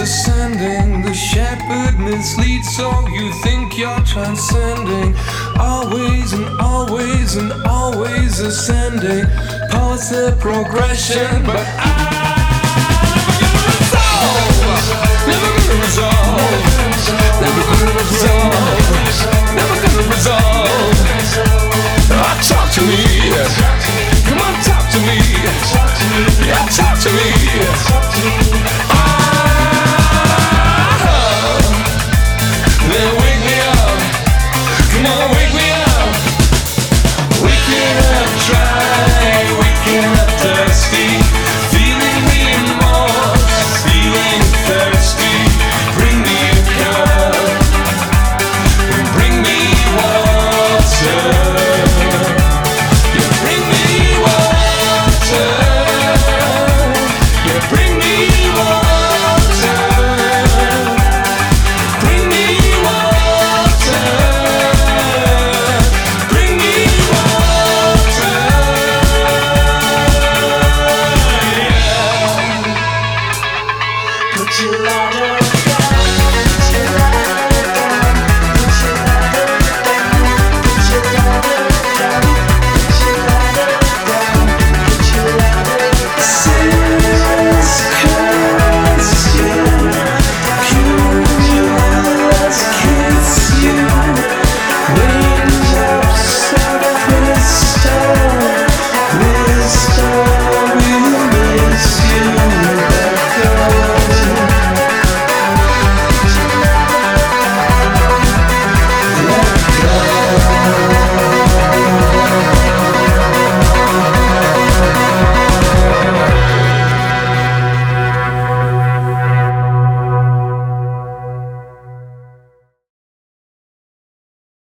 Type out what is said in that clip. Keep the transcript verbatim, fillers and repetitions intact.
ascending. The shepherd misleads, so you think you're transcending. Always and always and always ascending. Pause the progression, but I never gonna resolve. Never gonna resolve. Never gonna resolve. Ah, talk to me. Come on, talk to me. Yeah, talk to me. Ah, then wake me up. Come on, wake me up. Waking up dry, waking up thirsty, feeling remorse, feeling thirsty. Bring me a cup, bring me water. Yeah, bring me water. Yeah, bring me water. Bring me water. Bring me water. Yeah. Put your ladder